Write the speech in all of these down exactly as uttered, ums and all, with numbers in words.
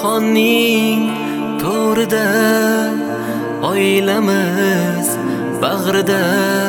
xonning to'rida, oilamiz bag'rida.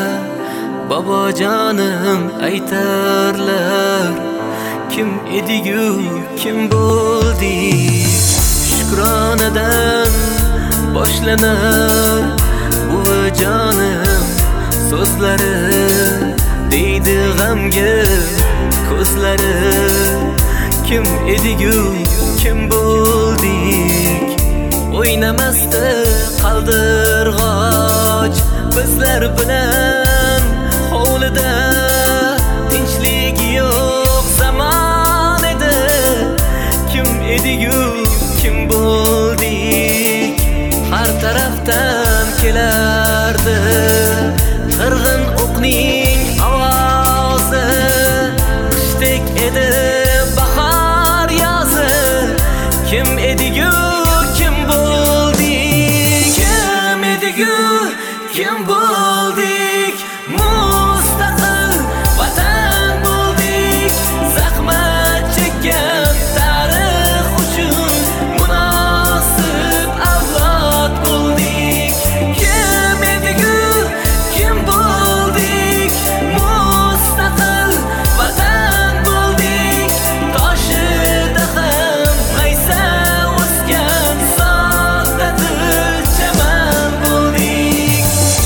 Bobojonim aytarlar, kim edigu kim bo'ldik. Shukronadan boshlanar buvijonim so'zlari, deydi g'amga ko'zlari. Kim edigu kim bo'ldik. O'ynamasdi qaldirg'och bizlar bilan hovlida. Tinchlik yo'q zamon edi. Kim edigu kim bo'ldik. Har tarafdan kelardi qirg'in o'qning ovozi. Qishdek edi bahor yozi. Kim edigu kim bo'ldik. Kim edigu kim bo'ldik. Mustaqil vatan bo'ldik. Zahmat chekkan tarix uchun munosib avlod bo'ldik. Kim edigu kim bo'ldik. Mustaqil vatan bo'ldik. Toshida ham qaysa o'sgan sodda dil chaman bo'ldik.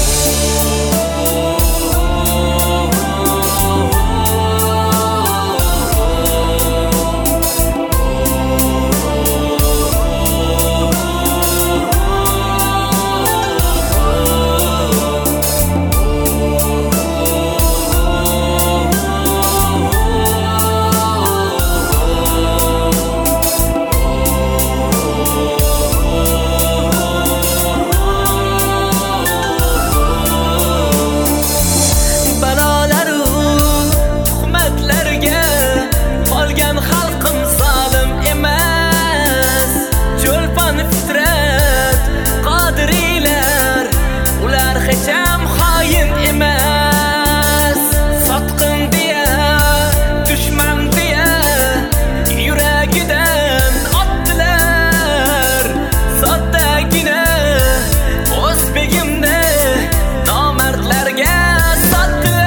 Hecham xoin emas. Sotqin deya, dushman deya yuragidan otdilar. Soddagina o'zbegimni nomardlarga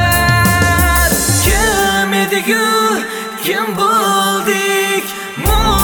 sotdilar. Kim edigu kim bo'ldik.